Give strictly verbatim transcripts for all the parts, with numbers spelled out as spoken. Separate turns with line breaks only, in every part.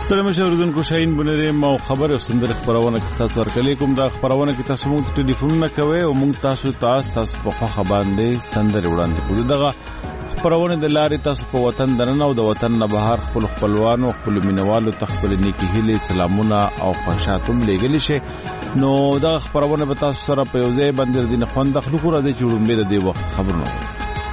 ستړي مشاوردونکو شاهین بنری مو خبر او سندر خبرونه کې تاسو ورکړلې کوم دا خبرونه کې تاسو موږ ټلیفونونه کوي او موږ تاسو تاسو تاسو په خوا باندې سندر وړاندې کوو. دغه خبرونه د لارې تاسو په وطن دننه او د وطن نه بهر خپل خپلوانو خپل مینوالو تخپل نیکی هلي سلامونه او خوشاتم لګل شي. نو دا خبرونه به تاسو سره په یو ځای باندې دینه خوند خلکو را دي چې وړاندې د دې وخت خبرونه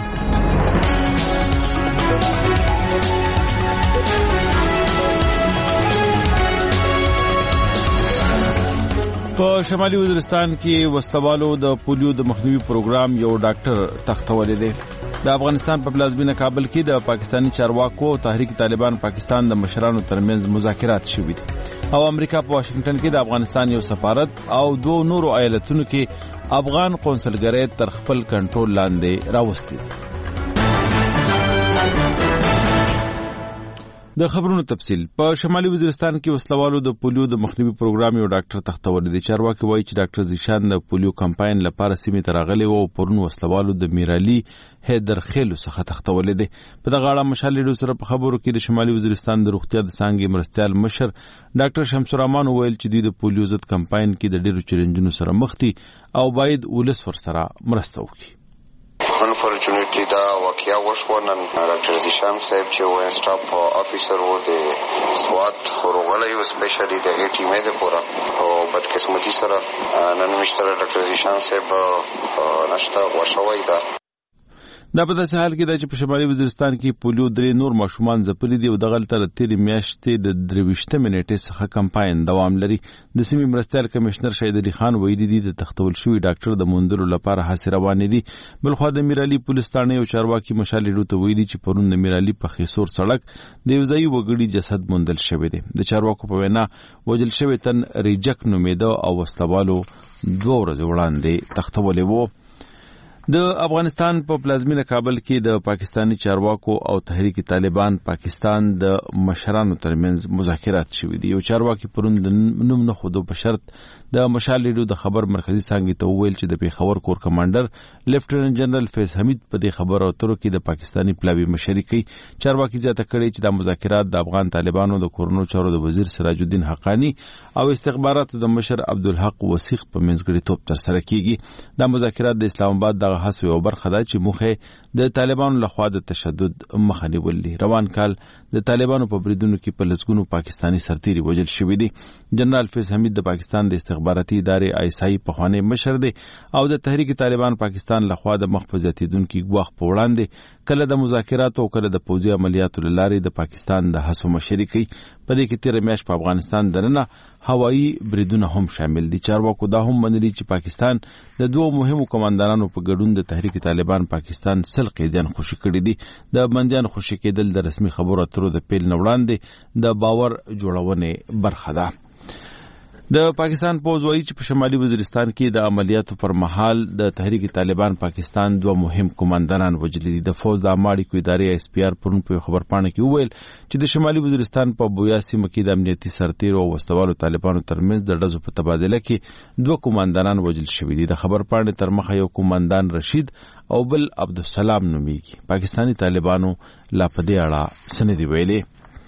په شمالي وزیرستان کې وسلوالو د پولیو د مخنیوي پروګرام یو ډاکټر تختولې دی. د افغانستان په پلازمینه کابل کې د پاکستانی چارواکو تحریک طالبان پاکستان د مشرانو ترمنځ مذاکرات شوي دي او امریکا په واشنگټن کې د افغانستان یو سفارت او دوه نورو ایالتونو کې افغان قونسلګرۍ تر خپل کنټرول لاندې راوستي. د خبرونو تفصیل په شمالي وزیرستان کې وسلوالو د پولیو د مخنیوي پروګرام یو ډاکټر تختولې دي. چارواکي وایي چې ډاکټر زیشان د پولیو کمپاین لپاره سیمې ته راغلی او پرون وسلوالو د میرالي هیدر خېلو څخه تختولې دي. په دغه اړه مشالې سره په خبرو کې د شمالي وزیرستان د روغتیا د څانګې مرستيال مشر ډاکټر شمس الرحمن ویل چې دوی د پولیو ضد کمپاین کې د ډېرو چیلنجونو سره مخ دي او باید ولس ورسره مرسته وکړي.
Unfortunately, دا واقعیا وشو نن ډاکټر زیشان صاحب چې و سټاف افیسر و د سوات ورغلی او سپیشلی د ټیم د پورا او بدقسمتي سره نن مشتر ډاکټر زیشان صاحب نشته وشوي دا
دا په داسې حال کې دا چې په شمالي وزیرستان کې پولیو درې نور ماشومان ځپلي دي او دغه تر تیرې میاشتې د درویشتمې نیټې څخه کمپاین دوام لري. د سیمې مرستیال کمشنر شهید علي خان ویلي دي د تختول شوي ډاکټر د موندلو لپاره هڅې روانې دي. بلخوا د میرالي پولیس ثانې او چارواکي مشالې ته ویلي چې پرون د میرالي په خیسور سړک د یو ځای وګړي جسد موندل شوی دی. د چارواکو په وینا وجل شوی تن ریجک نومیده او وسلوالو دوه ورځې وړاندې تختولې وو. د افغانستان په پلازمینه کابل کې د پاکستانی چارواکو او تحریک طالبان پاکستان د مشرانو ترمنځ مذاکرات شوي دي. یو چارواکي پرون د نوم نه خودو په شرط د مشالې د خبر مرکزی څانګې ته وویل چې د پیښور کور کمانډر لیفټیننټ جنرال فیض حمید په دې خبرو اترو کې د پاکستانی پلاوی مشري کوي. چارواکي زیاته کړي چې د مذاکرات د افغان طالبانو د کورونو چارو د وزیر سراج الدین حقانی او استخباراتو د مشر عبدالحق وثیق په منځګړیتوب ترسره کیږي. د مذاکرات د اسلام آباد د هڅو یو برخه ده چې موخه د طالبانو لخوا د تشدد مخه نیول دي. روان کال د طالبانو په بریدونو کې په لسګونو پاکستانی سرتیري وژل شوي دي. جنرال فیض حمید د پاکستان د استخباراتي ادارې آی اس آی پخوانی مشر دی او د تحریک طالبان پاکستان لخوا د مخ په زیاتیدونکو ګواښ په وړاندې کله د مذاکراتو او کله د پوځي عملیاتو لارې د پاکستان د هڅو مشري کوي. په دې کې تیر میاشت په افغانستان دننه هوایي بریدونه هم شامل دي. چارواکو دا هم منلي چې پاکستان د دوه مهمو کمانډرانو په ګډون د تحریک طالبان پاکستان سل قیدیان خوشي کړي دي. د بندیان خوشي کېدل د رسمي خبرو اترو د پیل نه وړاندې د باور جوړونې برخه ده. د پاکستان پوز وایي چې په شمالي وزیرستان کې د عملیاتو پر مهال د تحریک طالبان پاکستان دوه مهم کمانډران وژلي دي. د فوج د اماړي ادارې ایس پی آر پرون په خبرپاڼه کې وویل چې د شمالي وزیرستان په بویا سیمه کې د امنیتي سرتیرو او وسلوالو طالبانو ترمنځ د ډزو په تبادله کې دوه کمانډران وژل شوي دي. د خبرپاڼې تر مخه یو کمانډان رشید او بل عبدالسلام نومیږي. پاکستانی طالبانو لا په دې اړه څه نه دي ویلي.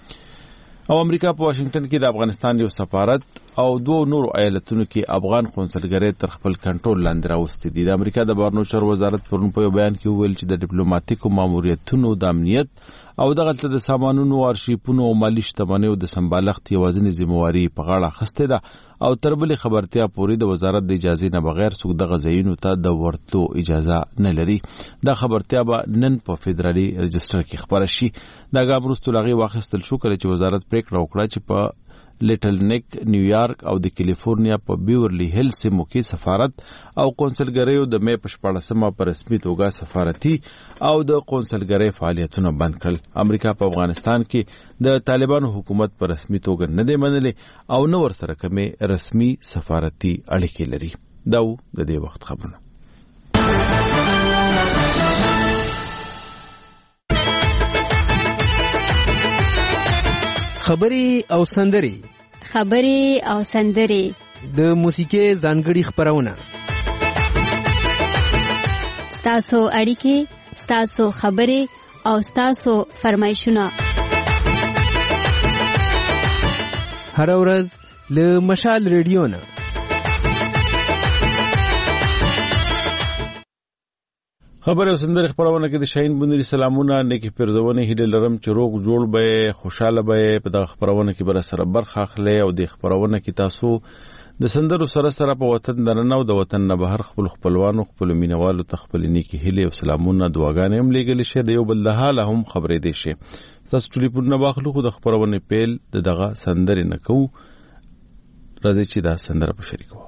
او امریکا په واشنگټن کې د افغانستان یو سفارت او دوه نورو ایالتونو کې افغان قونسلګرۍ تر خپل کنټرول لاندې راوستي دي. د امریکا د بهرنیو چارو وزارت پرون په یو بیان کې وویل چې د ډیپلوماټیکو ماموریتونو د امنیت او دغه د سامانونو ارشیفونو او مالی شتمنیو د سمبالښت یوازینی ذمہواری په غاړه اخیسته ده او تر بلې خبرتیا پورې د وزارت د اجازه نه بغیر څوک دغه ځایونو ته د ورتلو اجازه نه لري. دا خبرتیا به نن په فدرالي رجستر کې خبره شي. دا ګابروستو لغي واخیستل شو کله چې وزارت پریکړه وکړه چې په لیټل نیک نیویارک او د کیلیفورنیا په بیورلی هیل سیمو کې سفارت او قونسلګریو د مې په شپاړسمه په رسمي توګه سفارتي او د قونسلګری فعالیتونه بند کړل. امریکا په افغانستان کې د طالبانو حکومت په رسمي توګه نه دی منلي او نو ورسره کومه رسمي سفارتي اړیکې لري. دا د دې وخت خبرونه.
خبري او سندري
خبري او سندري
د موسیقي ځانګړي خبرونه
ستاسو اړیکې ستاسو خبري او ستاسو فرمایشونه
هر ورځ له مشال ریډیو نه.
خبر او سندرې خبرونه کې د شاهین بندري سلامونه نیکی پرزونه هیله لرم چې روغ جوړ به خوشاله به په دغه خبرونه کې بر سره برخه اخلي او د خبرونه کې تاسو د سندرو سره سره په وطن درنه او د وطن نه بهر خپل خپلوانو خپل مینوالو تخپل نیکی هیله او سلامونه دعاګانې هم لګل شي د یو بل د حال هم خبرې دي شي. تاسو ټلیفون نه واخلو خو د خبرونه پیل د دغه سندرې نه کو راځي چې دا سندره په شریکو.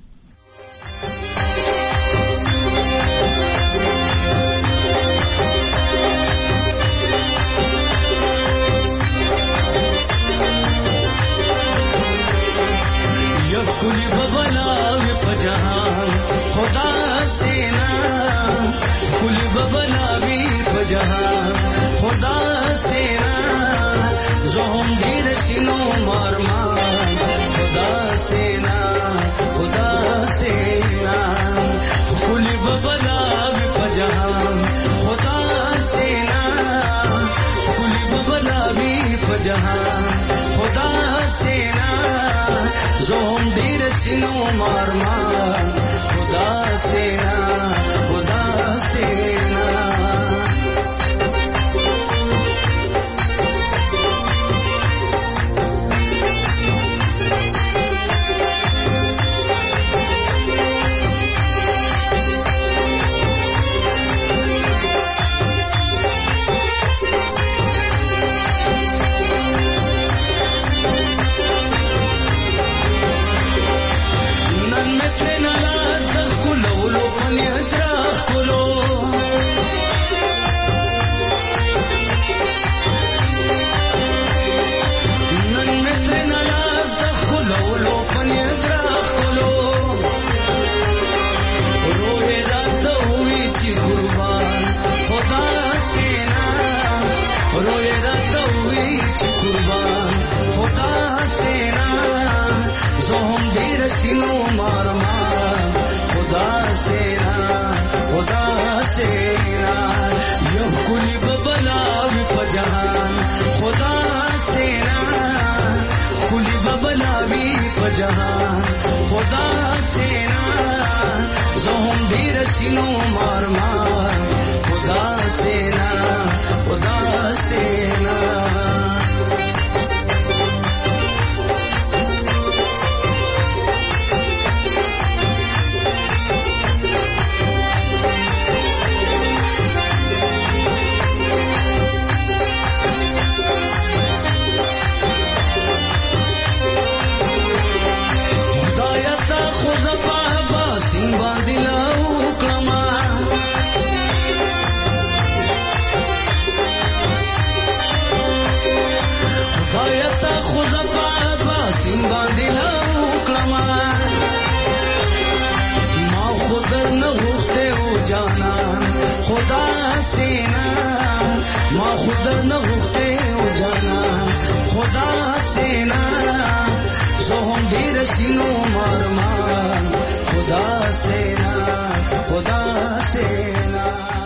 कुली बबलाव पजहान खुदा से ना कुली बबलावी पजहान खुदा से ना जो हम ढेर सिनो मारमान खुदा से ना खुदा से ना कुली बबलाव पजहान खुदा से ना कुली बबलावी पजहान खुदा से ना जो हम ढेर सिनो मारमान खुदा से ना खुदा से ना. जहां खुदा से ना जो हम भी रसीनो मार मार खुदा से ना खुदा से ना. खुदा से ना माँ खुदा न होते हो जाना खुदा से ना जो हम भी रसीनो मार मार खुदा से ना खुदा से ना.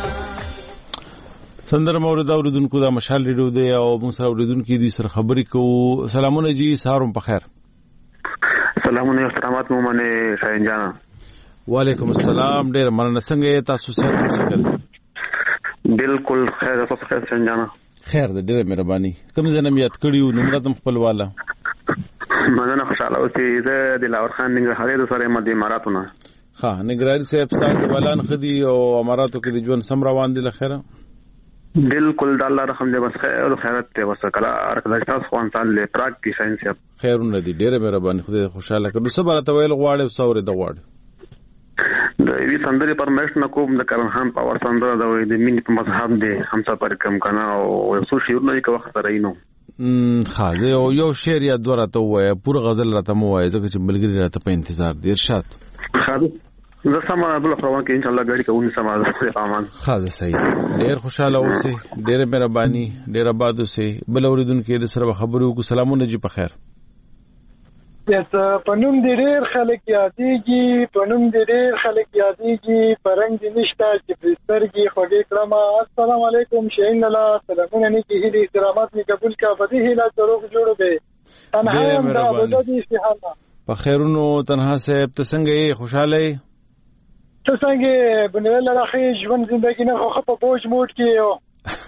سندر مورد اوریدونکو دا مشال ریډیو دی او موږ سره اوریدونکو دي سره خبرې کوو. سلامونه جی سهارم په خیر.
سلامونه احترامات مو باندې شاهین جان.
وعلیکم السلام. ډیر مننه. څنګه تاسو صحت څنګه؟
بالکل خیر تاسو خیر شاهین جان.
خیر دې ډیر مهرباني. کوم ځنه یاد کړیو نمبر تم خپل والا.
مننه خوشاله اوسې د دلاور خان نګهاري سره مده اماراتونه.
ها نګهاري صاحب سره ولان خدي او اماراتو کې د ژوند سم روان دي لخيره.
بالکل د الله رحم دې بس خیر او خیرت ته وسکلا ارکدای تاسو خو انسان له پراک کې شاهین صاحب. خیرونه دي ډیر مهرباني. خدای خوشاله کړو. سبا راته ویل غواړي او سوري د غواړي. د وی سندري پرمیشن کوم د کرن خان پاور سندره د وې د مين په مذهب دی همسا پر کم کنه او څو شعر نه کې وخت راینو. ام
خاله یو یو شعر یا دوه راته وای پوره غزل راته مو وای ځکه چې بلګری راته په انتظار دی. ارشاد
خاله زه سم بل خبرونه کې ان شاء الله غاړي کوم سماده په امان.
خاله صحیح. ډیر خوشاله اوسئ. ډیر مهرباني. ډیر آباد اوسئ. بل اوریدونکو د سره خبرو کو سلامونه جی په خیر.
یته پنوم دې ډېر خلک یادېږي پنوم دې ډېر خلک یادېږي پرنګ دې نشته چې پرسترګي خوږې کړم. السلام علیکم شاهین الله سلامونه نیکی هیلې احترامات می قبول کا بدی هیله دروغ جوړو به تنها هم دا بدودي استحاله
په خیرونو تنها صاحب ته څنګه یې خوشاله یې
ته څنګه بنول راخي ژوند زندگی نه خو په بوج موډ کې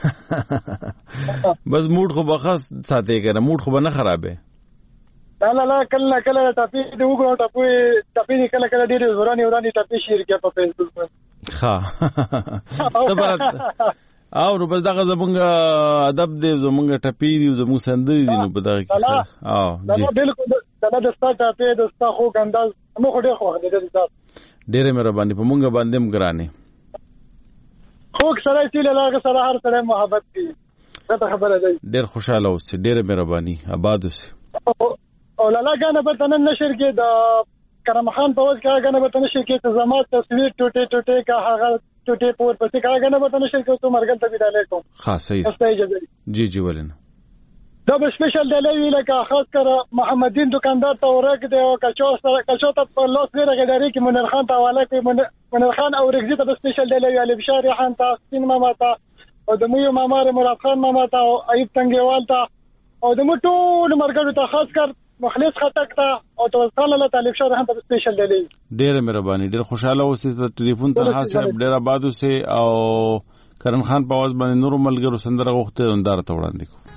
بس موډ خو بخص ساتي کنه موډ خو نه خرابې
لا لا لا کله کله ټاپي دی وګورو ټاپي ټاپي کله کله ډېر وراني وراني ټاپي شیر کې په فیسبوک باندې
ها تبرت او نو بس دغه زمونږ ادب دی زمونږ ټاپي دی زمونږ سندري دی نو په دغه کې او
جی بالکل دا د ستا ټاپي د ستا خو ګنداز مو خو ډېر خو دې دې
ډېر مهرباني په مونږ باندې مګرانه
خو سره چې لاغه سره هر سره محبت دی دا خبره ده
ډېر خوشاله اوسه ډېر مهرباني آباد اوسه
او لالا غانه به تنن نشر کې د کرم خان په وځ کې غانه به تنن نشر کې ته زما تصویر ټوټه ټوټه کا هغه ټوټه پور پسې کا غانه به تنن نشر کې ته مرګل ته ویډاله کوم
خاص صحیح
استه اجازه
جی جی ولنه
دا به سپیشل دلوي لکه خاص کر محمدین دکاندار ته ورک دی او کچو سره کچو ته په لاس لري غداري کې منیر خان ته حواله کوي منیر خان او رغزي ته سپیشل دلوي علي بشار خان ته سپین ماما ته او د مو مامار مراد خان ماما ته او ایوب تنګیوال ته او د مو ټول مرګو ته خاص کر مخلص خطک ته او توسل الله تعالی شو هم په سپیشل دی
ډېر مهرباني ډېر خوشاله اوسئ ته ټلیفون ته حاصل ډېر آباد اوسئ او کرن خان په आवाज باندې نور ملګرو سندره غوښته اندار ته وړاندې کو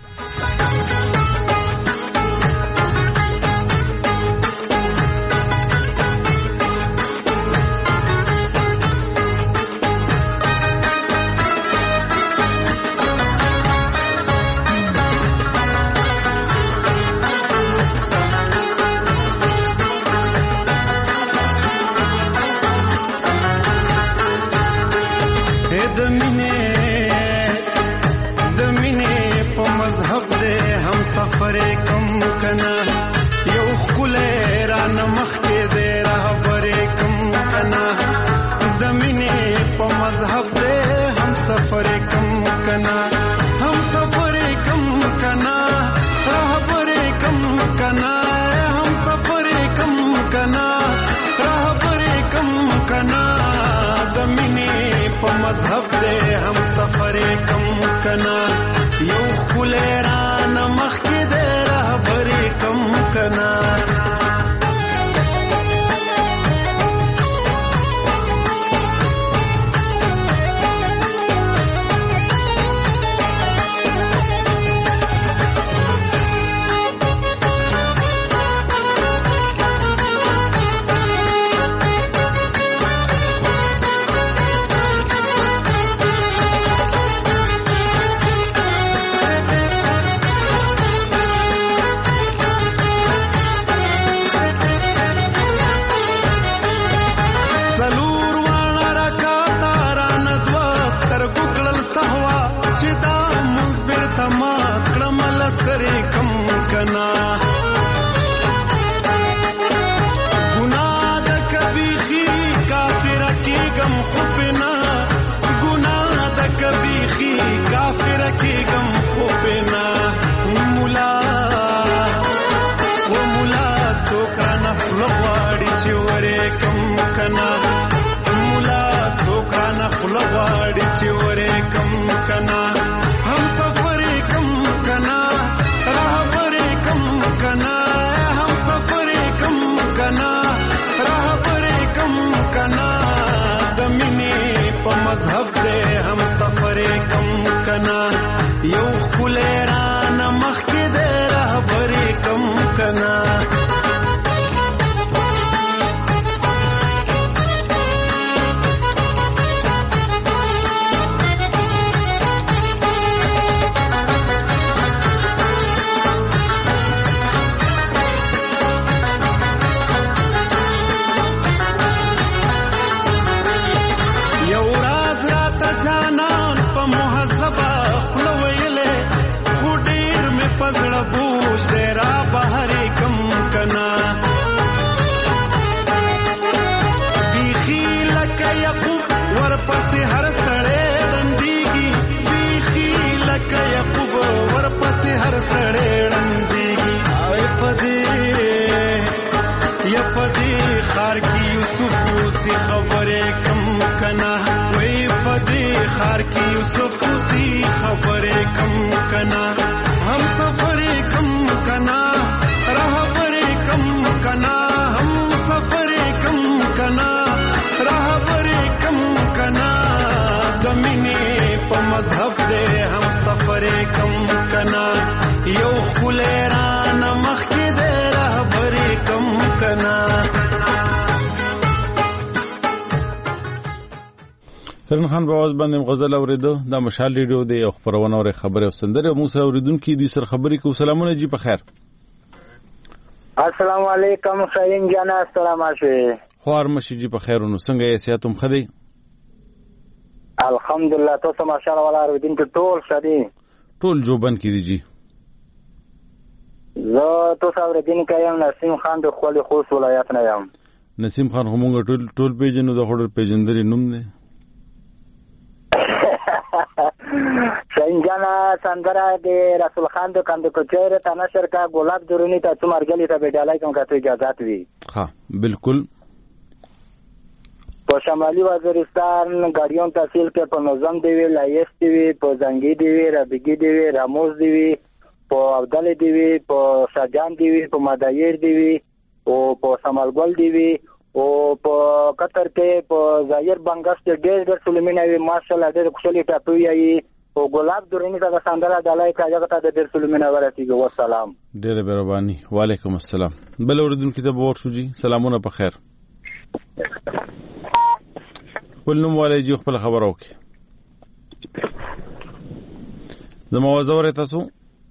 مذهب دے ہم سفر کم کنا یو خلیران مخی دے رہبر کم کنا.
سرن خان په आवाज باندې غزل اوریدو دا مشال ریډیو دی او خبرونه او خبره او سندره مو سره اوریدونکو دي سر خبرې کو. سلامونه جی په خیر.
السلام علیکم شاهین جان السلام علیکم.
خوار مشي جی په خیر نو څنګه یې سیاتم خدي؟
الحمدلله تاسو ماشاءالله ولا اوریدونکو ټول شدي
ټول جوبن کې دي جی.
زه تاسو اوریدونکو یم نسیم خان د خپل خوست ولایت نه یم.
نسیم خان همغه ټول ټول پیجنو د هډر پیجندري نوم دی.
شاهین جان سندره د رسول خان د کاند کوچیر ته نشر کا ګلاب درونی ته څومرګلی ته بیډالای کوم کته اجازه وي.
ها بالکل.
په شمالي وزیرستان غاډیون تحصیل کې په نظام دی وی لایس دی وی په زنګي دی وی ربګي دی وی راموز دی وی په عبدل دی وی په شاجان دی وی په مدایر دی وی او په سمالګل دی وی او په قطر کې په ظاهر بنگاس کې ډېر ډېر سلیمینه وی ماشاءالله ډېر خوشالي ټاپوي ای او ګلاب درونی ته سندره دلای کاجه ته د ډېر سلیمینه ورسیږي. والسلام.
ډېر مهرباني. وعلیکم السلام. بل اوریدونکو ته ور شو جی. سلامونه په خیر. خپل نوم والي جی خپل خبر اوکي. زما وزوره تاسو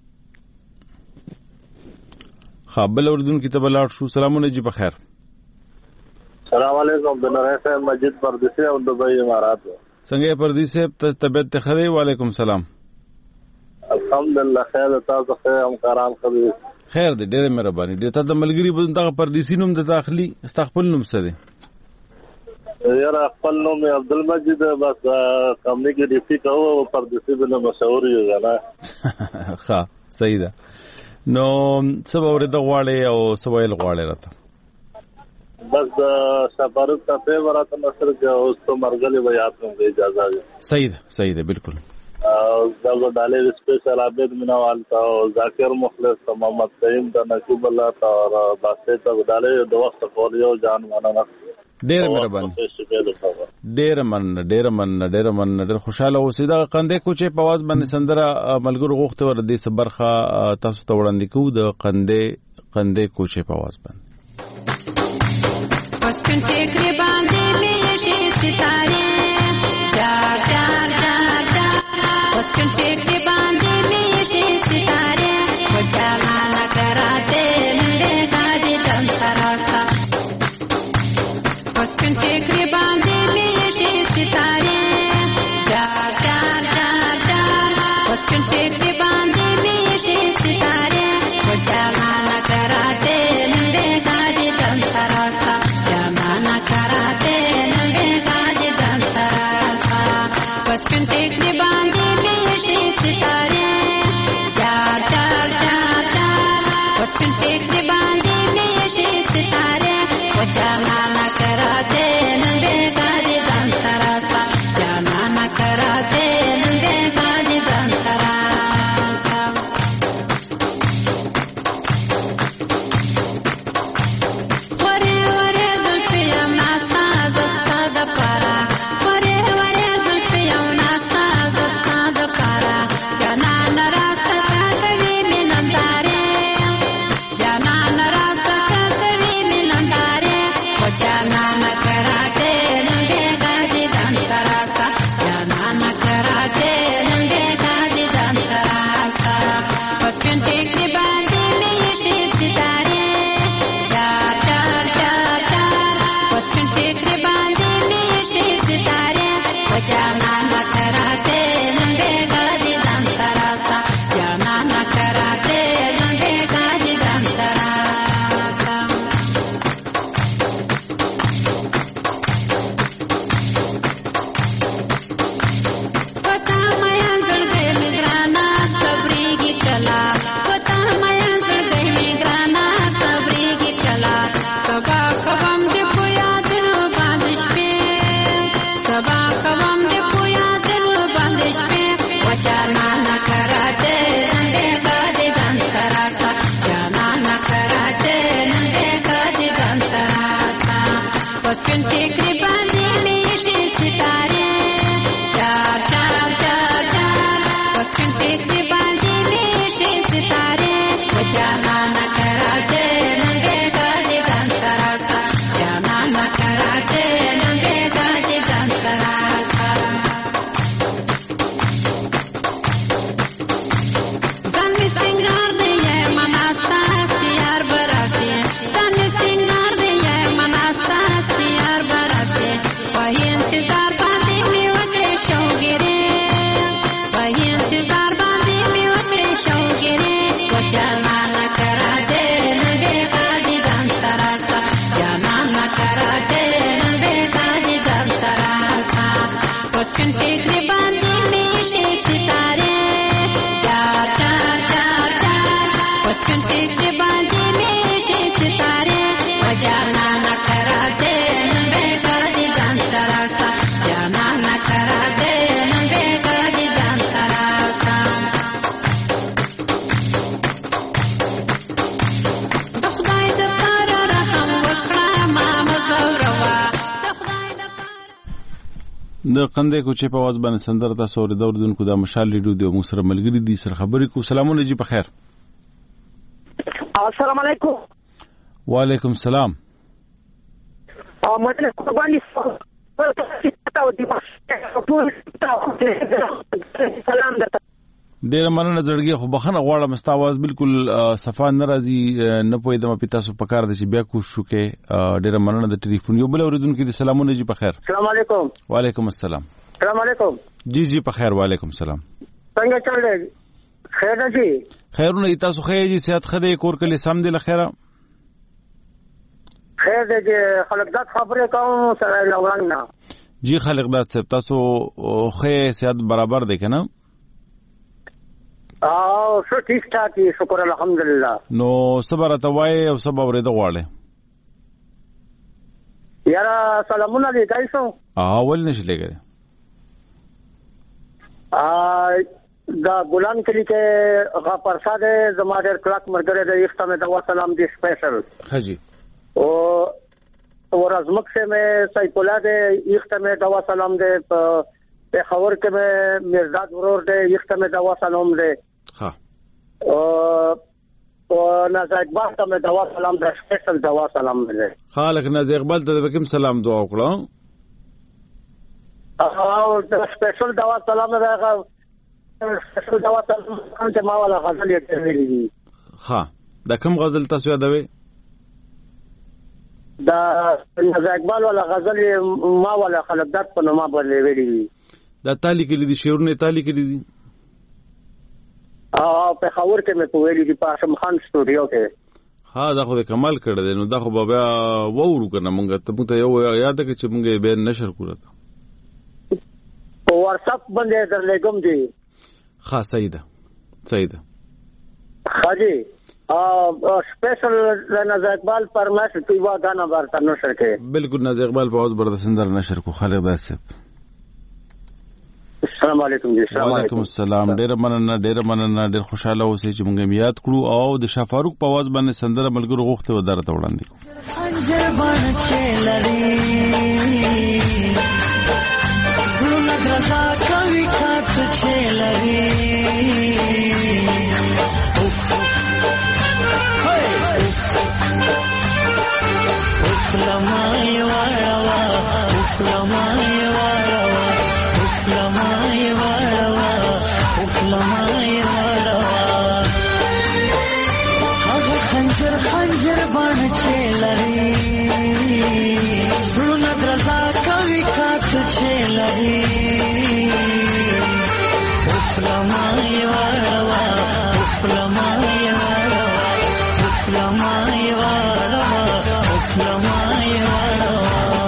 خپل اوریدونکو ته بلاړ شو. سلامونه جی په خیر.
السلام علیکم. بنره صاحب مسجد پردیسی او دبئی امارات.
څنګه پردیسی صاحب طبیعت ته خدای؟ وعلیکم السلام.
الحمدلله خیر. تاسو خیر هم کاران کوي؟
خیر دې ډېر مهرباني. دې ته د ملګری په دغه پردیسی نوم د داخلي استغفل نوم څه دی؟
یاره خپل نوم عبد المجید بس کمنی کې ډیپی کوو پردیسی بل مشهور یو نه.
ښه صحیح ده. نو څه به ورته غواړي او څه ویل غواړي راته؟
بس سفر ته په ورته نصر کې اوس ته مرګلي وي تاسو ته اجازه ده.
صحیح ده صحیح ده بالکل.
او دا ډالې سپیشل عابد منوال تا او ذاکر مخلص محمد سعید د نقیب الله تا او باسه ته ډالې د وخت په یو جان مانه.
ډېر مهرباني. ډېر من ډېر من ډېر من ډېر خوشاله اوسې. دا قندې کوچې په आवाज باندې سندره ملګرو غوښته ور دي صبرخه تاسو ته وړاندې کوو د قندې قندې کوچې په आवाज باندې.
پسکن ټیکری باندې میشي ستاره چار چار چار چار پسکن ټیکری باندې میشي ستاره وچانا نکراته نړۍ دادي تم سراکا پسکن ټیکری باندې میشي ستاره چار چار چار چار پسکن ټیکری باندې میشي ستاره وچانا نکراته نړۍ دادي تم سراکا कराते नंगे गाज दंतरा पसकन टेकरी बांधी मेशे सितारे चार चार चार चार पसकन टेकरी बांधी मेशे सितारे वो जाना न कराते नंगे गाज दंतरा जाना न कराते नंगे गाज दंतरा टेकरी बांधी मेशे सितारे चार चार चार चार कराते नंगे गाजे जान सरासा गन सिंगार दे ये मनास्ता सियार बराते गन सिंगार दे ये मनास्ता सियार बराते वही इंतजार बांधे में वटे शौगिरे वही इंतजार बांधे में वटे शौगिरे वो जाना न कराते नंगे गाजे जान सरासा जाना न कराते नंगे गाजे जान सरासा उसकन चेहरे बांधे में शे सितारे चार चार चार चार उसकन चेहरे बांधे में शे सितारे वो जाना न कराते नंगे गाजे जान सरासा जाना न कराते नंगे गाजे जान सरासा د خدای د پاره رحم وکړه ما مزوروا د خدای د
د قندې کوچې په आवाज باندې سندره تاسو اورېدو اوردونکو دا مشال لیډو دی موږ سره ملګری دي سره خبرې کو سلامونه جی په خیر
السلام علیکم
وعلیکم السلام
او مطلب قرباني سلام درته
ډیر مننه زړګي خو بخنه غواړم ستا आवाज بالکل صفا ناراضي نه پوهیدم په تاسو په کار د چې بیا کوشش وکړي ډیر مننه د ټلیفون یو بل اوریدونکو دي سلامونه جی په خیر
السلام علیکم
وعلیکم السلام
السلام علیکم
جی جی په خیر وعلیکم السلام
څنګه چل دی خیر دی
خیرونه تاسو خیر جی صحت خدای کور کلی سم دی لخيره
خیر دی خلک دا خبره کوم سره لوړان نه
جی خلق داد صاحب تاسو خیر صحت برابر دی کنه
او شو ٹھیک ٹھاک دی شکر الحمدلله
نو صبر توای او صبر ورته غواړي
یارا سلامونه دی تاسو
اول نشي لګره
ا دا ګلان کلی کې غا پرساد زما ډېر کلاک مرګره د اختامه دوا سلام دی سپیشل
حاجی
او اور ازمک سے میں سیفاللہ دے ایخت میں دوا سلام دے پیښور کې میں مرزاد ورور دے ایخت میں دوا سلام دے
ها
او ناز اقبال ته میں دوا سلام دے سپیشل دوا سلام دے
خالق ناز اقبال ته کوم سلام دعا وکړو
او سپیشل دوا سلام دے سپیشل دوا سلام ته ما ولا غزل یې ویلي
ها دا کوم غزل تاسو یادوي
دا ناز اقبال ولا غزل ما ولا خلقدات په نوما باندې ویلي
دا تالی کې دي شعرونه تالی کې دي
او په خاور کې مې په ویلي دي په شم خان سټوډیو کې
ها دا خو د کمال کړه دي نو دا خو بابا وورو کنه مونږ ته مونږ یو یاد کې چې مونږ به نشر کړو
په واتس اپ باندې درلګم دي
ها صحیح ده صحیح ده
حاجی ا سپیشل ناز اقبال فرمایش کوي وا غانا ورته نشر کې
بالکل ناز اقبال په اوس برده سندر نشر کو خالق داس
السلام علیکم جی السلام
علیکم السلام ډیر مننه ډیر مننه ډیر خوشاله اوسئ چې مونږ یاد کړو او د شاه فاروق په आवाज باندې سندر ملګرو غوښته و درته وړاندې
انجر باندې چلري ګل درځه کوي کات چلري لمای واروا لمای واروا لمای واروا لمای واروا هغه خنجر خنجر باندې چلري زړه درځه کوي کات چلري لمای واروا لمای واروا لمای واروا لمای واروا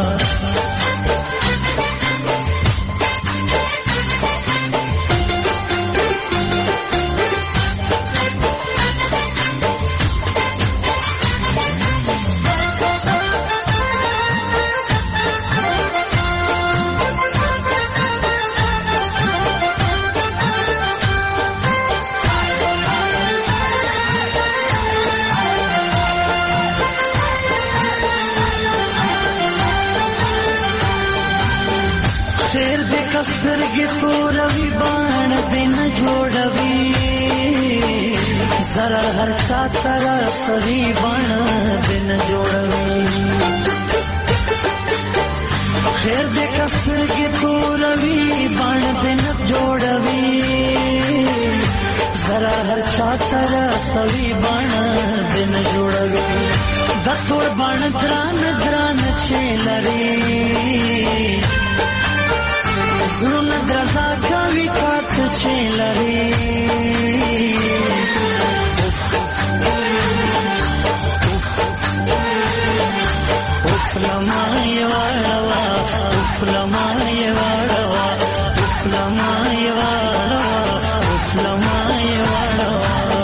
سترګې توروي باڼه دې نه جوړوي زره هر چا ته رسوي باڼه دې نه جوړوي خیر دې کستر کې توروي بان دې نه جوړوي زرا هر چا تر سوي بان دې نه جوړوي د تور بان دران دران چې لري زړه درځا کوي کات چې لري uflamai walawa uflamai walawa uflamai walawa uflamai walawa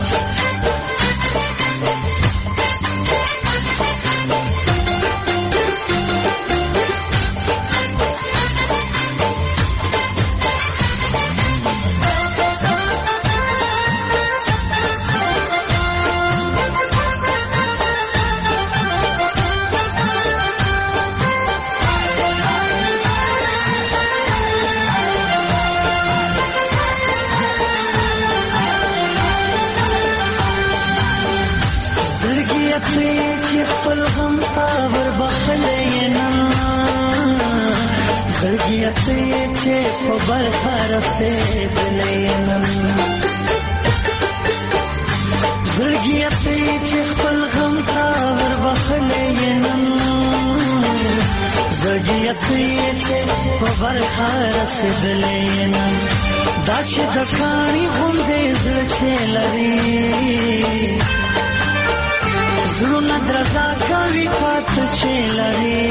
چې په برخه دلینم زړګي ته چې خپل غم تا ور بخلینم زړګي ته چې په برخه دلینم دا چې د کاڼي غوندې زړه چې لري زړونه درځا کوي پات چې لري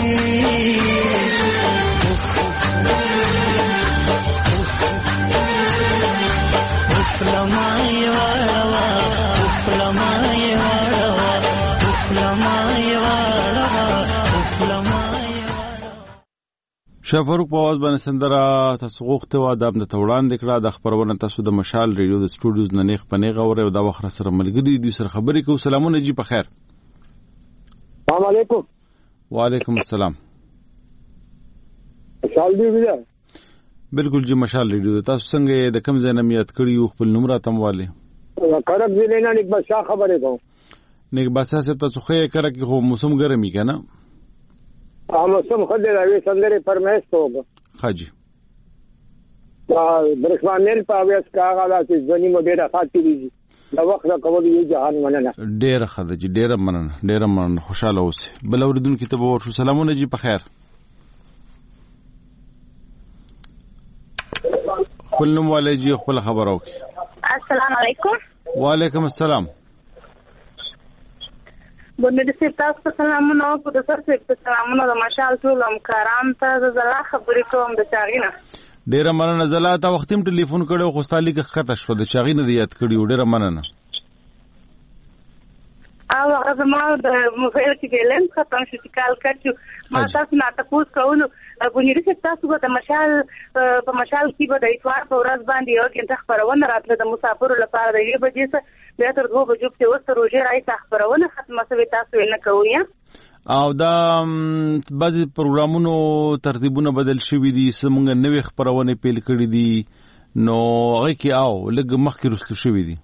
uflamai walawa uflamai walawa uflamai walawa uflamai
شاه فاروق په आवाज باندې سندره تاسو غوښته و ادب د توړان د کړه د خبرونه تاسو د مشال ریډیو د سټوډیوز نه نیخ پنه غوړې او د وخت سره ملګری دي سره خبرې کوو سلامونه جی په خیر
السلام علیکم
وعلیکم السلام
مشال دی ویل
بالکل جی مشال ریډیو تاسو څنګه د کم ځای نمیت کړی یو خپل نمبر اتمواله
کرب ضلع نه نیک بادشاہ خبرې کوم
نیک بادشاہ سے تاسو خې کړه کې خو موسم ګرمي کنه
ا موسم خدای راوي سندره فرمایش کوو
حاجی
دا برښمانل په اوس کاغه دا چې ځنی مو ډیره خاطرې دي دا وخت کول یو جهان مننه
ډیره خدای جی ډیره مننه ډیره مننه خوشاله اوسه بل اوریدونکو ته به ورشو سلامونه جی په خیر خپل نوم والے جی خپل خبر اوکي
السلام علیکم
وعلیکم السلام
بنده سي تاسو سلامونه او په سر سي سلامونه د مشال ټول همکاران ته زلا خبرې کوم د چاغینه
ډیره مننه زلا تا وختیم ټلیفون کړو خو ستالي کې خطه شو د چاغینه د یاد کړیو ډیره مننه
او هغه ما د موبایل کې ګلم ختم شو چې کال کړو ما تاسو نه تاسو کوو بنیری چې تاسو به د مشال په مشال کې به د اتوار په ورځ باندې یو کې خبرونه راتله د مسافرو لپاره د یوه بجې څخه بیا تر دوه بجو کې اوس روزه راځي خبرونه ختمه شوی تاسو نه کوی
او دا بعضی پروګرامونو ترتیبونه بدل شوي دي سمونږ نوې خبرونه پیل کړې دي نو هغه کې او لږ مخکې رستو شوي دي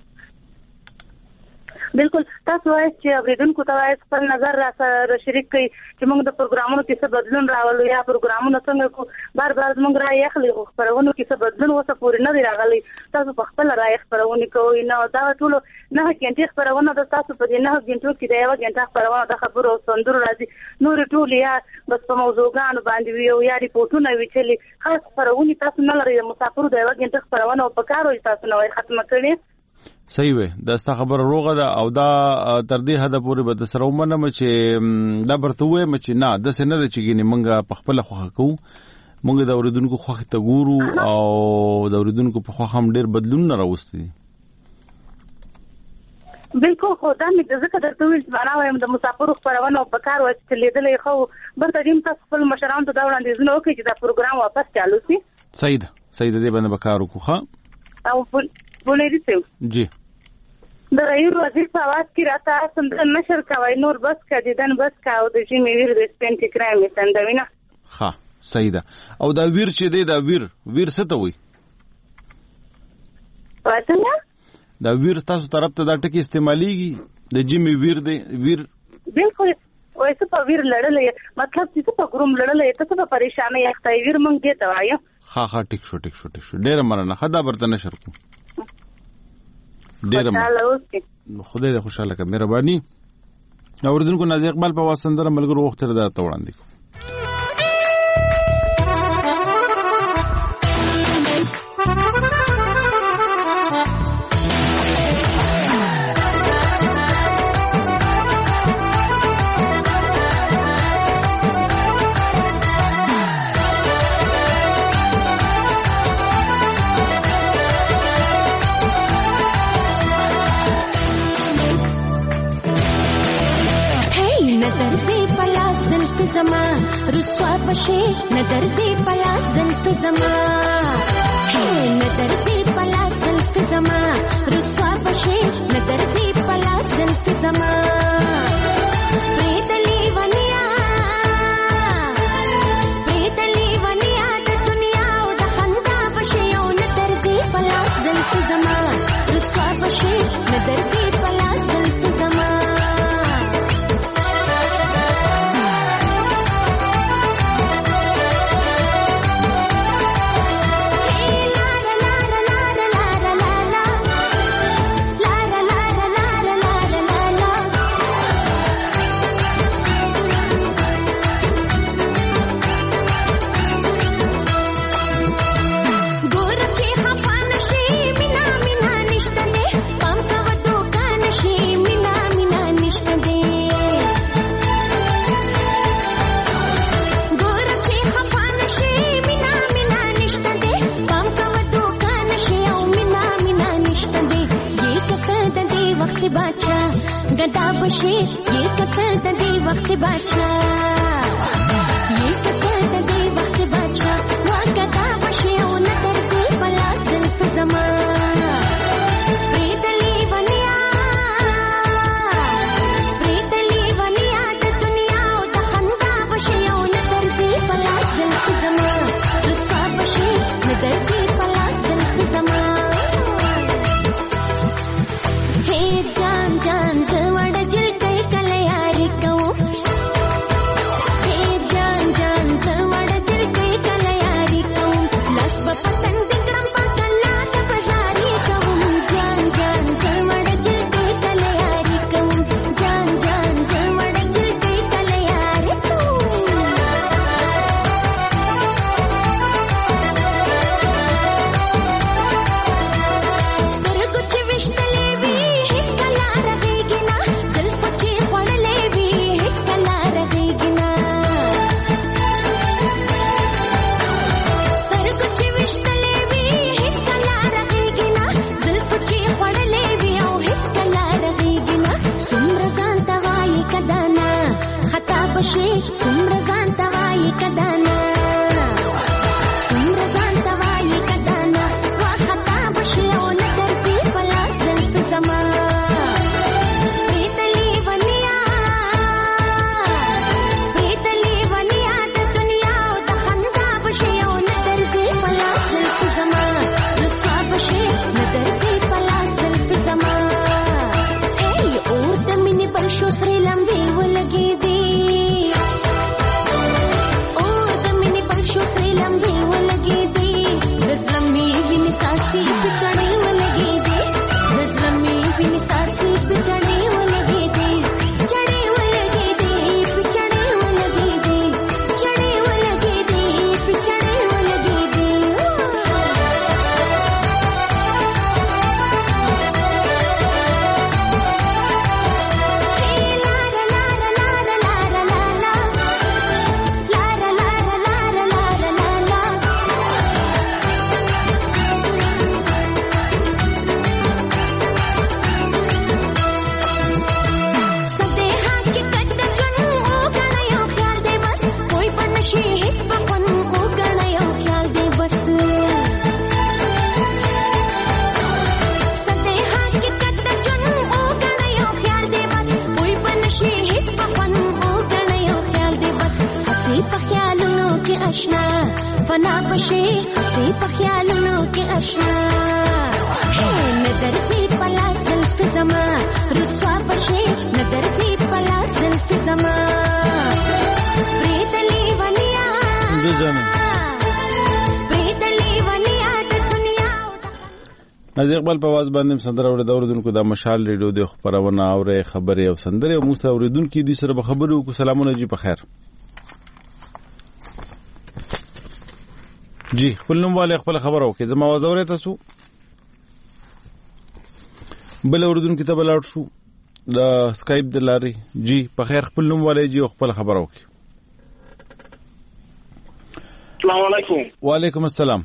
بالکل تاسو وایي چې اوریدونکو ته وایي خپل نظر را سره شریک کړئ چې موږ د پروګرامونو کې څه بدلون راولو یا پروګرامونه څنګه کو بار بار موږ راي اخلي خو خبرونه کې څه بدلون وسه پورې نه دی راغلی تاسو په خپل راي خبرونه کوئ نه دا ټول نه کېنټي خبرونه د تاسو په دې نه غنټو کې دا یو غنټه خبرونه د خبرو سندرو راځي نور ټول یا بس په موضوعګانو باندې ویو یا ریپورتونه ویچلي خاص خبرونه تاسو نه لري مسافرو د یو غنټه خبرونه او په کارو تاسو نه ختمه کړئ
صحیح وي دا ستا خبر روغه ده او دا تر دې حد پورې به د سره ومنم چې دا برته وې مچ نه د سه نه د چګینه مونږه په خپل خوخه کو مونږ د اوریدونکو خوخه ته ګورو او د اوریدونکو په خوخه هم ډیر بدلون نه راوستي
بالکل خو دا مې د ذکر درته ویل چې معنا وایم د مسافرو خبرونه په کار وځي لیدلې خو برته دیم تاسو خپل مشرانو ته دا وړاندیز نه وکړي چې دا پروګرام واپس چالو شي
صحیح ده صحیح ده باندې بکارو کوخه
او بولېری څه
جی
د رئیس وزیر په आवाज کې راته سندره نشر کوي نور بس کړي دن بس کاو د جمی ویر د سپینټ کریم سندوینه
ها صحیح ده او دا ویر چې دی دا ویر ویر څه ته وي
وڅنګه
دا ویر تاسو طرف ته دا ټکی استعماليږي د جمی ویر دی ویر
بالکل وایسه په ویر لړلې مطلب چې په ګروم لړلې ته څه پریشانه یې ښه ویر مونږ دې ته وایو.
ها ها ټیک شو ټیک شو ټیک شو ډېر مننه. خدا برته نشر کو ډېر مننه. خدای دې خوشاله کړه. مهرباني. اوردونکو نازي اقبال په واسندره ملګرو وخت تر دا ته وړاندې کو.
زما رسوا بشي نظر دې پلاس زلف زما هي نظر دې پلاس زلف زما رسوا بشي نظر دې پلاس زلف زما پریدلی ونیا پریدلی ونیا د دنیا او د خندا بشي او نظر دې پلاس زلف زما رسوا بشي نظر دې پلاس زلف زما गदा बशे ये कतर दे वक्त बादशाह ये कतर दे वक्त बादशाह वा गदा बशे ओ नजर से पला सिल्फ जमा प्रीतली बनिया प्रीतली बनिया द दुनिया ओ द खंदा बशे ओ नजर से पला सिल्फ जमा रुसवा बशे नजर से पला सिल्फ जमा हे जान जान फना बशे हंसी पख्यालों के अशना है नजर से पला सिल्फ जमा रुसवा बशे नजर से पला सिल्फ जमा
جانه نازي اقبال په واز باندې سندره اورې د اوریدونکو د مشال ریډیو د خبرونه اورې خبرې او سندره او موسی اوریدونکو دي سره به خبرو کو سلامونه جی په خیر جی خپل نوم والے خپل خبرو کې زما واز اورې تاسو بل اوریدونکو ته بل اورشو د سکایپ د لاري جی په خیر خپل نوم والے جی خپل خبرو کې
السلام علیکم
وعلیکم السلام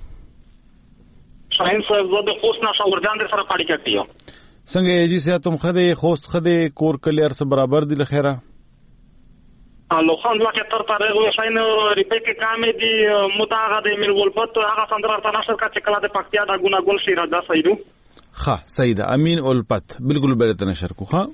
شاهین صاحب زه د خوست نه شاورجان در سره پاړی کټی یم
څنګه یې جی سه تم خده خوست خده کور کلیر سره برابر دي لخيره
الله خان لکه تر تر یو شاین ریپیټ کامې دي متاغه د میر ولپت هغه سندره تر نشر کا چکلا د پکتیا د ګنا ګل شیرا د سیدو
ها سیدا امین اولپت بالکل بیرته نشر کو ها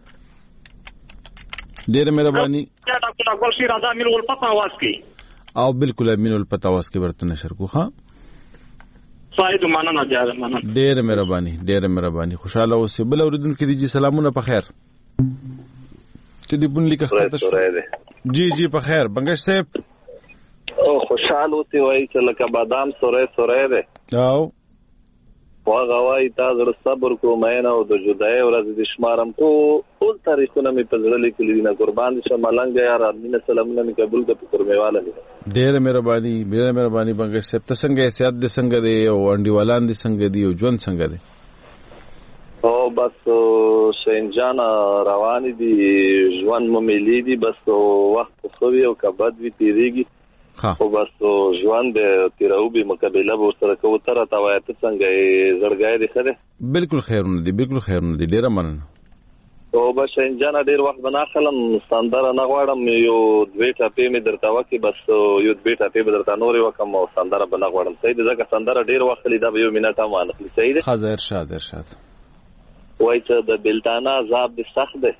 ډیر مهرباني
دا د ګل شیرا د میر ولپت आवाज کی
او بالکل امین اولپت आवाज کې ورته نشر کو ها
سایدو مننه جار مننه
ډیر مهرباني ډیر مهرباني خوشاله اوسې بل اوریدونکو دي جی سلامونه په خیر ټلیفون لیکه خاطر جی جی په خیر بنگش صاحب
او خوشاله اوسې وای چې لکه بادام سورې سورې ده
او
واغه وای تاسو صبر کو مې نه او د جدای ورځ د شمارم کو ټول تاریخونه می په ځل لیکلي دي نه قربان دي شمالنګ یار امین سلامونه می قبول د فکر میواله دي
ډیر مهرباني ډیر مهرباني بنگش صاحب ته څنګه حیثیت دي څنګه دي او انډیوالان دي څنګه دي او ژوند څنګه دي
او بس شینجان روان دي ژوند مو ملي دي بس وخت خو یو کبد وی تیریږي خو بس ژوند تیراو به مقابله به سره کوو تر تا وای ته څنګه زړګای دي خره
بالکل خیرونه دي بالکل خیرونه دي ډیر مننه
او بس انجان ډیر وخت بنا خلم ستاندار نه غواړم یو دوی ټاپې می درته وکي بس یو دوی ټاپې به درته نورې وکم او ستاندار بنا غواړم صحیح ده ځکه ستاندار ډیر وخت لیدا به یو مینټه مانه صحیح ده
حاضر ارشاد ارشاد
وای ته د بلتانا عذاب دي سخت ده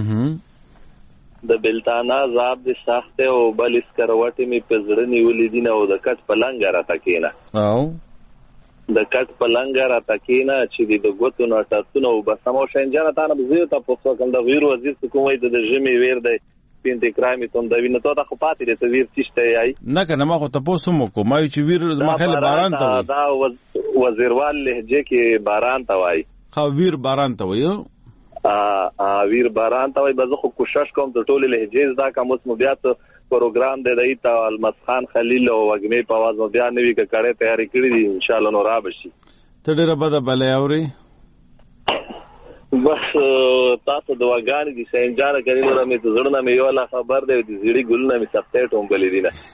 د بلتانا عذاب دي سخت او بل اس کروټې می پزړه نیولې دي نه او د کټ پلنګ را تکینا
او
د کټ پلنګ را تکینا چې د ګوتو نه تاسو نو بس مو شنجانه تا نه بزیو ته په څو کنده ویرو عزیز کومې د ژمي ویر دی پینټ کرامي ته د وینې ته خو پاتې ته ویر چشته یای
نه کنه ما خو تاسو مو کو ما چې ویر مخاله باران ته
دا وزیروال لهجه کې باران ته وای
خو ویر باران ته وای
ا ویر باران ته وای بزخه کوشش کوم د ټوله لهجه دا کوم مو بیا ته پروګرام دی دایته المسخان خلیل او وګمې په आवाज مو بیا نوې کړه تیاری کړې دي ان شاء الله نو را بشي
ته ډیره بده بلې اوري
بس تاسو د واګان دي سنجاره کړي نو مې زړه مې یو لا خبر دی د زیړي ګل نه مې سختې ټوم بلې دي نه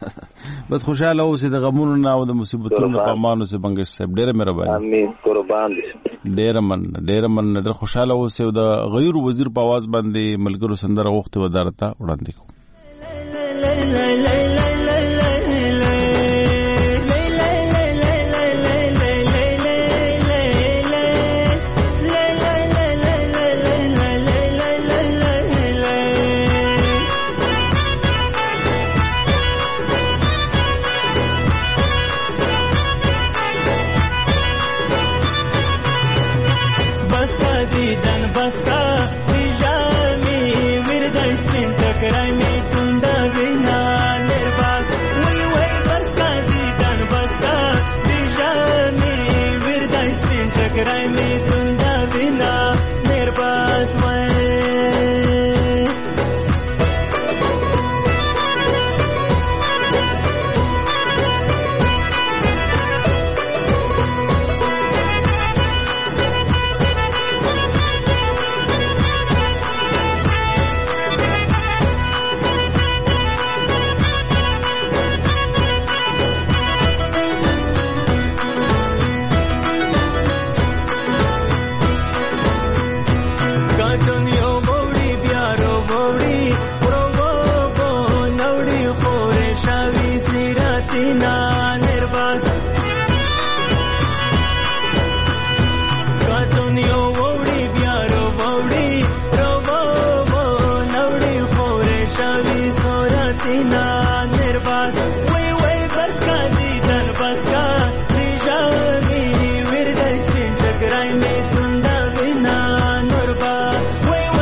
بس خوشاله اوسې د غمونو نه او د مصیبتونو په امانو سره بنگش صاحب ډیره مهرباني
امين قربان دي
ډیره من ډیره من ډیره خوشاله اوسې د غیر وزیر په आवाज باندې ملګرو سندره وخت ودارته وړاندې کو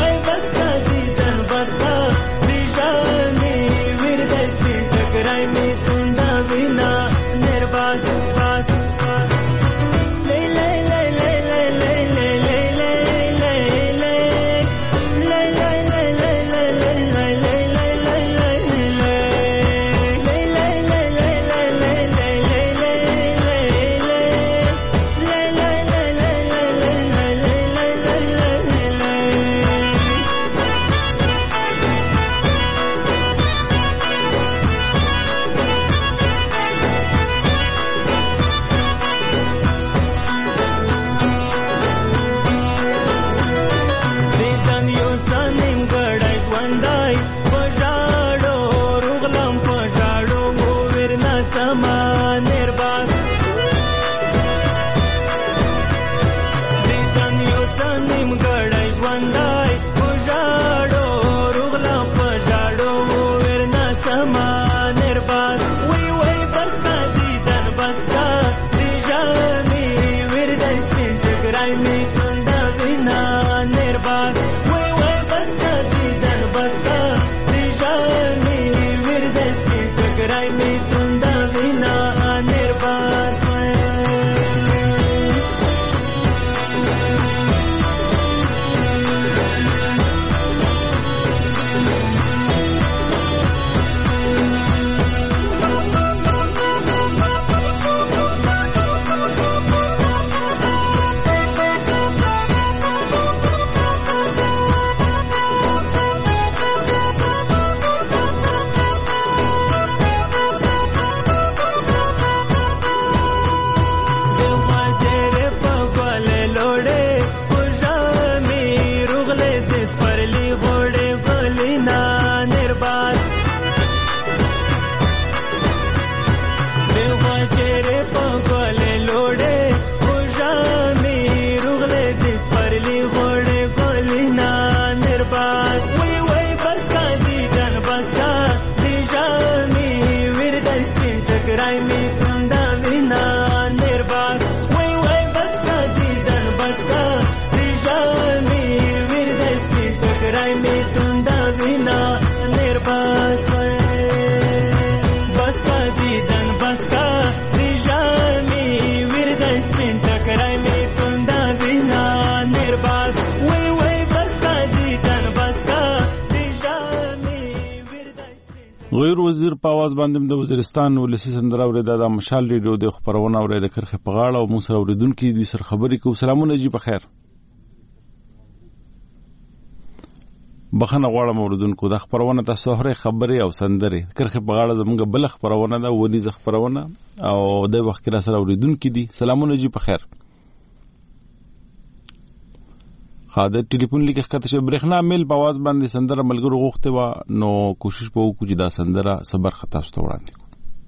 I mean
ټکرای می توندا وینا نرباس وای وای بس کا دیدن بس کا دیجامی وردستی ټکرای می توندا وینا نرباس بس کا دیدن بس کا دیجامی وردستی ټکرای می توندا وینا نرباس وای وای بس کا دیدن بس کا
غیر وزیر په आवाज باندې د وزیرستان ولسی سندره ورېدا د مشال ریډیو د خبرونه ورېدا کرخه په غاړه او موږ سره اوریدونکو دي سر خبرې کو. سلامونه جی په خیر بخنه غواړم اوریدونکو د خبرونه تاسو هره خبرې او سندره کرخه په غاړه زموږ بل خبرونه ده ونی ز خبرونه او د وخت کې سره اوریدونکو دي. سلامونه جی په خیر خاطر ټلیفون لیکه کته چې برېښنا میل په आवाज باندې سندره ملګرو غوښته و نو کوشش به وکړو چې دا سندره صبر خطا ست وړاندې کو.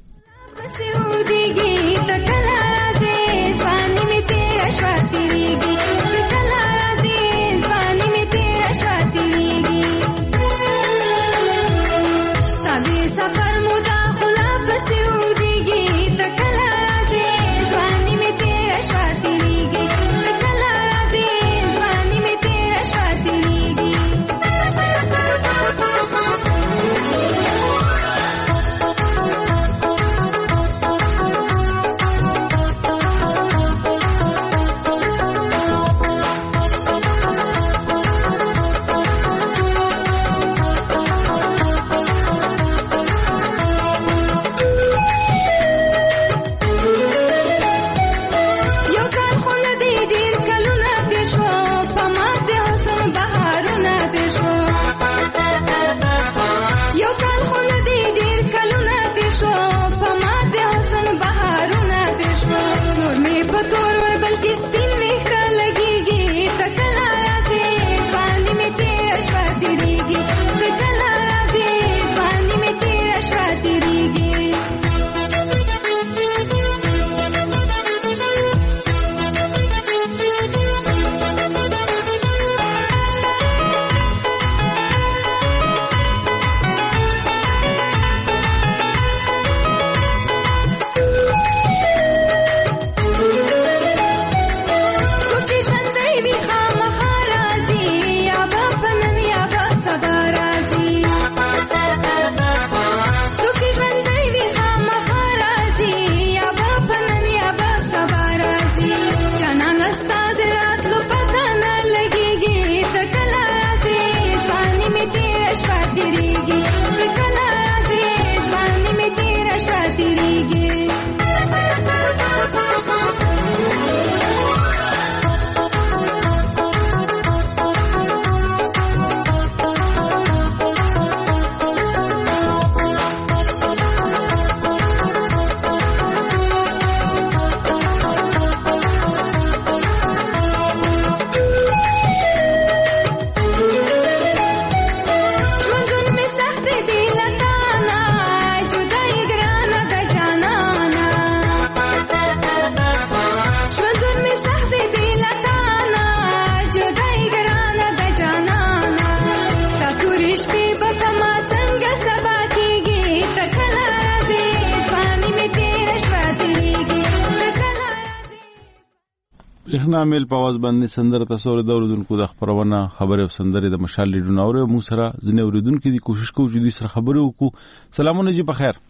برېښنا میل په आवाज باندې سندره تاسو د اوریدونکو د خبرونه خبره او سندره د مشال لیدون او موږ سره ځنه اوریدونکو دي کوشش کوو چې دې سره خبرې وکړو. سلامونه جی په خیر.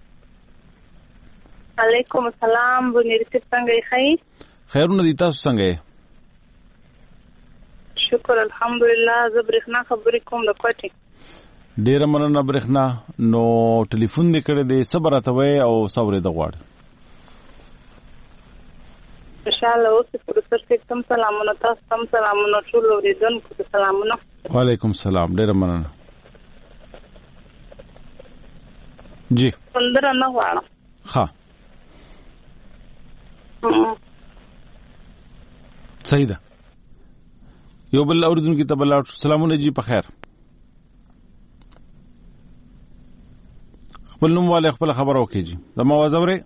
علیکم السلام بنیرته څنګه یې؟
خیرونه دي تاسو څنګه یې؟
شکر الحمدلله. زه برېښنا خبرې کوم د کوټې.
ډیره مننه برېښنا. نو ټلیفون دې کړی دی صبر اتوي او صبر دې غواړي.
انشاءالله اوس پروفیسور صاحب تم سلامونه تاسو تم سلامونه ټول اوریدونکو ته سلامونه.
وعلیکم السلام ډیره مننه. جی
سندره نه غواړم.
ها صحیح ده. یو بل اوریدونکو ته بل سلامونه جی په خیر. خپل نوم والے خپل خبر وکړي جی زما आवाज اوري.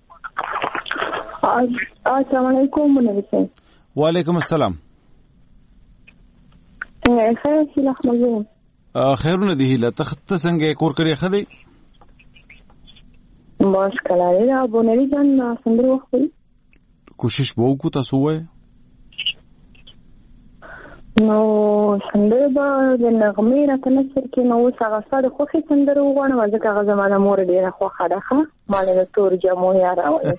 السلام علیکم منوي صاحب.
وعلیکم السلام.
خیر هیله خمزه.
خیرونه دی هیله ته څنګه کور کړی خدي؟
بس کله دا بونری جان سندره وخوري
کوشش به وکړو تاسو وایي
نو سندره به د نغمې راته نثر کې نو اوس هغه ستا د خوښې سندره وغواړم ځکه هغه زما د مور ډېره خوښه ده ښه ما له د تور جامو یا راولې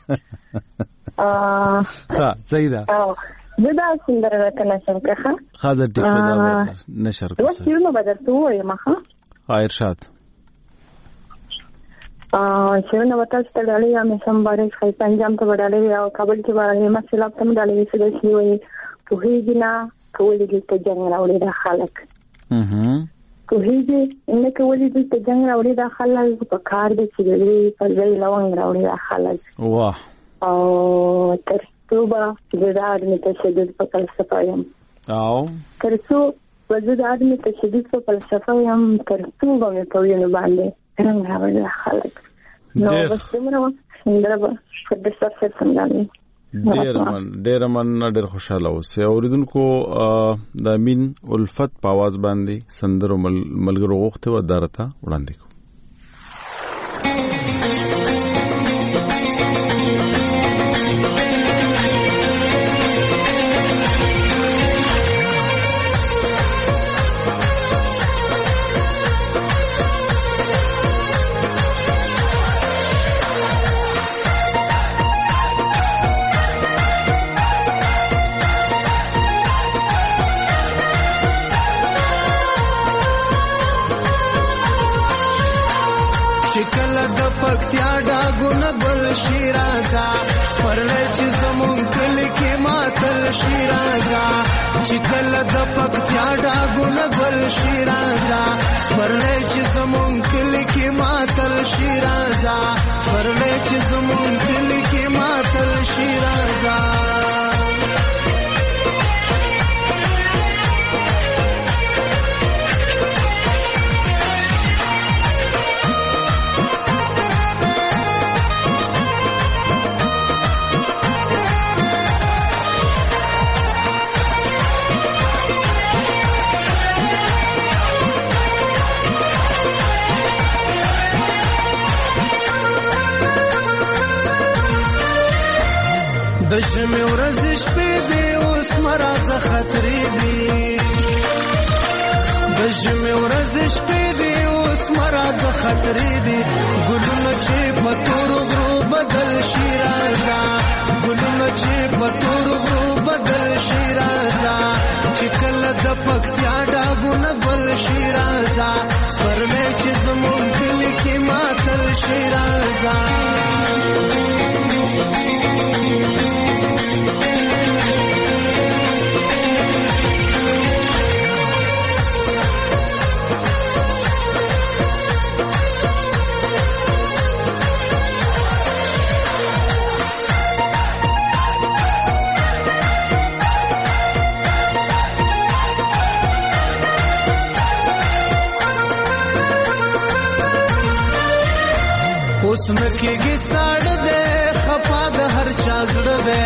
ښه صحیح ده
زه دا سندره راته نثر کړه ښه
ښه زه ټیک ده نشر
دوه شعرونه به درته ووایم ښه
ها ارشاد
شعرونه به تاسو ته ډالۍ یا مې سم بارش ښایي پنجام ته به ډالۍ وي او کابل کې به همت سېلاب ته مې ډالۍ وي څه داسې وایي پوهېږي نه کولی دلته جنګ راوړي دا خلک پوهېږي نه کولی دلته جنګ راوړي دا خلک په کار دی چې د دوی پر ځای لونګ راوړي دا خلک
واه
او تر څو به زه د عدم تشدد په فلسفه یم
او
تر څو به زه د عدم تشدد په فلسفه یم تر څو به مې په وینو باندې رنګ راوړي دا خلک نو بس دومره وه سندره به قدس صاحب سندرې
ډیر من ډیر من ډیر خوشاله اوسه اوریدونکو د امین الفت په आवाज باندې سندرو ملګرو وخت و دارته وړاندې کو
پکتیا ډاګونه ګل شیرازا سپرلې چې زمون کلی کې ماتل شیرازا چې کله د پکتیا ډاګونه ګل شیرازا سپرلې چې زمون کلی کې ماتل شیرازا سپرلې چې زمون کلی کې ماتل شیرازا د ژمې ورځې شپې دي اوس مرازه خطرې دي د ژمې ورځې شپې دي اوس مرازه خطرې دي ګلونه چې په تورو غرو بدل شي رازه ګلونه چې په تورو غرو بدل شي رازه چې کله د پکتیا ډاګونه ګل شي رازه سپرلې چې زمون کلي کې ماتل شي رازه اوس نکېږي ساړه دی خفا د هر چا زړه دی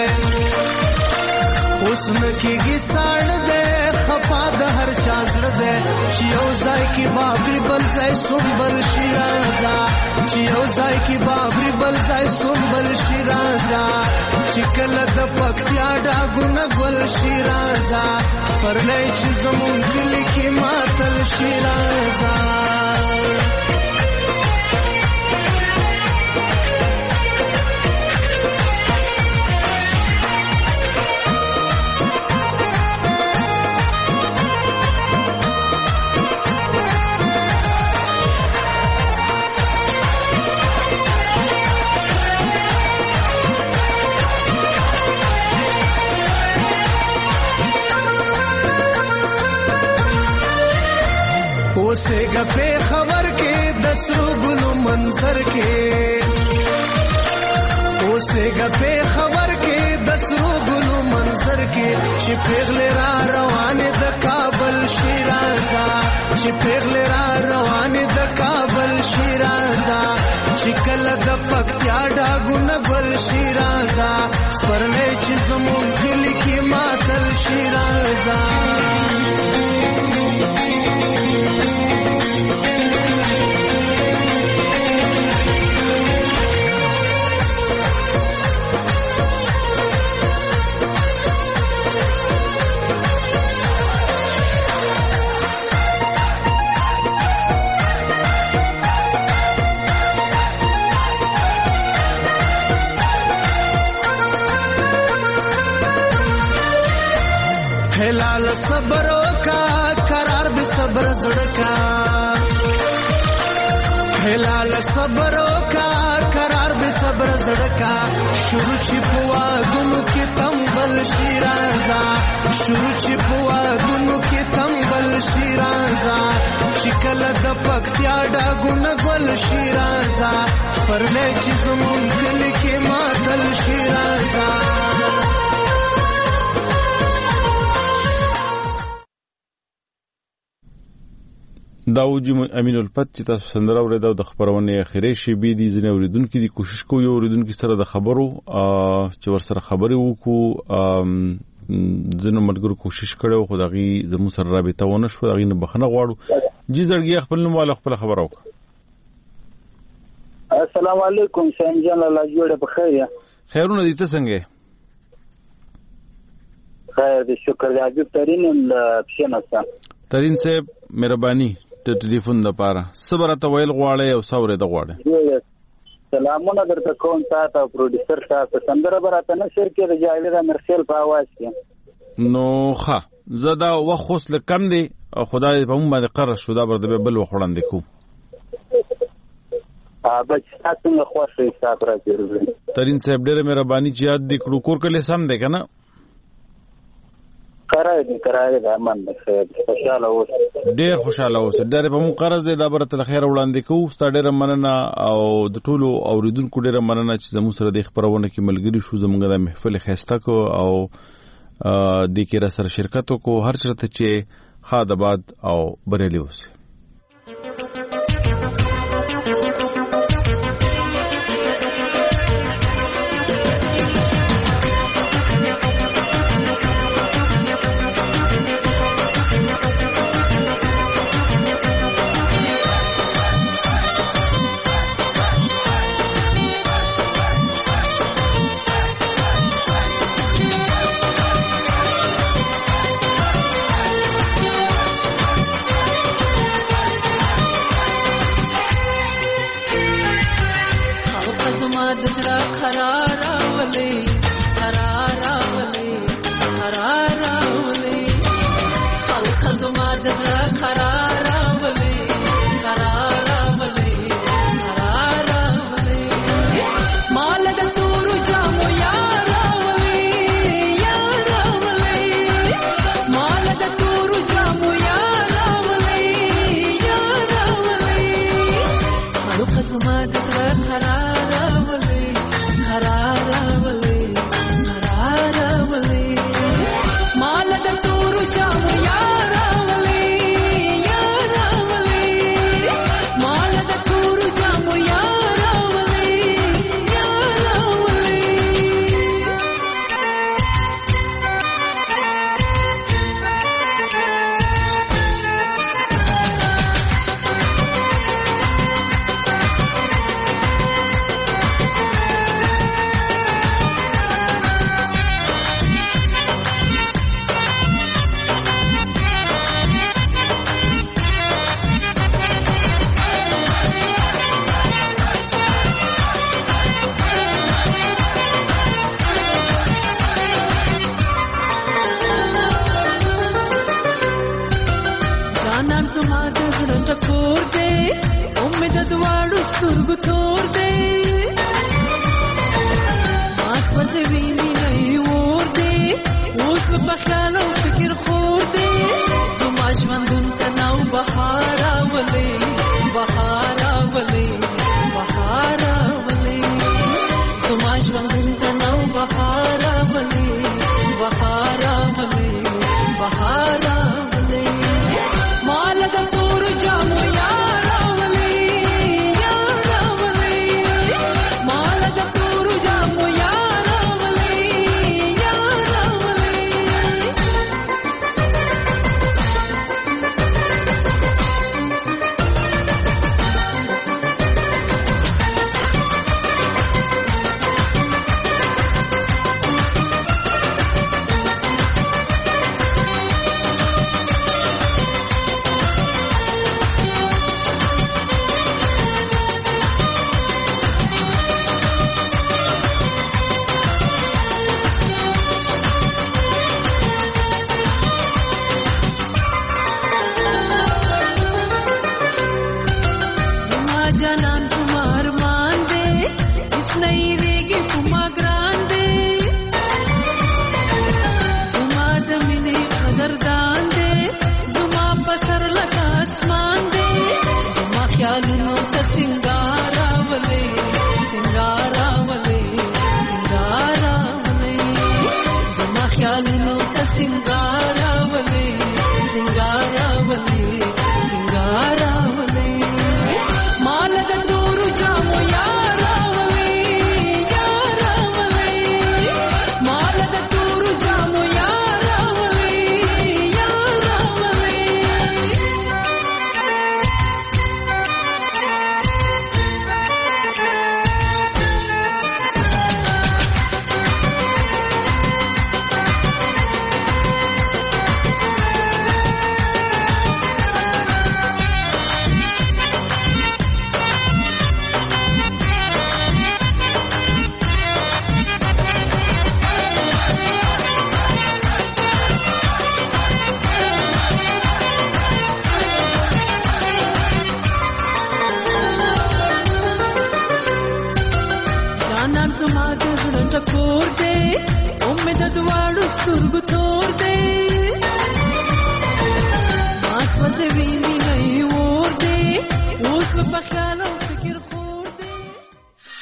اوس نکېږي ساړه دی خفا د هر چا زړه دی چې یو ځای کې بابري بل ځای سنبل شي رازه چې یو ځای کې بابري بل ځای سنبل شي رازه چې کله د پکتیا ډاګونه ګل شي رازه سپرلی چې زمون کلي کې ماتل شي رازه اوسېږه په خبر کې د سرو ګلو منظر کې اوسېږه په خبر کې د سرو ګلو منظر کې چې پیغلې را روانې د کابل شیرازه چې پیغلې را روانې د کابل شیرازه چې کله د پکتیا ډاګونه ګل شیرازه سپرلې چې زمون کلي کې ماتل شیرازه صبرو کا قرار به صبر زړه کا هلال صبرو کا قرار به صبر زړه کا شروع چې پوا دونو کې تمبل شیرازا شروع چې پوا دونو کې تمبل شیرازا شکل د پکتیا ډا ګون ګل شیرازا پرلې چې زمون کلی کې ماتل شیرازا
داوود امین الفت چې تاسو سندره اوریدو د خبرونه اخیری شی بي دي ځنه اوریدونکو دي کوشش کوي اوریدونکو سره د خبرو چې ور سره خبري وکړو ځنه ملګرو کوشش کړو خو دغه زمو سره رابطه ونه شو دغه نه بخنه غواړو جی زړګي خپل نوم والا خپل خبر وکړه
السلام علیکم سین جان الله جوړه بخیر
خیرونه دي ته څنګه
خیر دې شکر دې عجب ترين پښنه
ترين صاحب مهرباني ته ټلیفون د پاره صبر ته ویل غواړي او ثورې د غواړي
سلامونه درته کوم تاسو پروډوسر تاسو سندره براته نه شیر کې د جاهل د مرسل په आवाज کې
نو ښه زدا وخص لکم دی خدای په مون باندې قرر شو دا بر د بل وخوړاندې کو
ا بچ تاسو نه خوښه حساب راځي
ترين صاحب ډېر مهرباني چې یاد دې کړو کور کله سم دی کنه
قرار دې قرار دې امن دې خوشاله اوسه
ډېر خوشاله اوسه ډېر په مون قرض دې دا برته خیر وړاندې کو ست ډېر مننه او د ټولو اوریدونکو ډېر مننه چې زموږ سره د خبرونه کې ملګری شو زموږ د محفل خسته کو او د کې را سره شرکت کو هر چرته چې خادباد او بریلی اوسه
زما د زړه ټکور دی امید د دواړو سترګو تور دی ما سوځوي نه اور دی اوس په خیال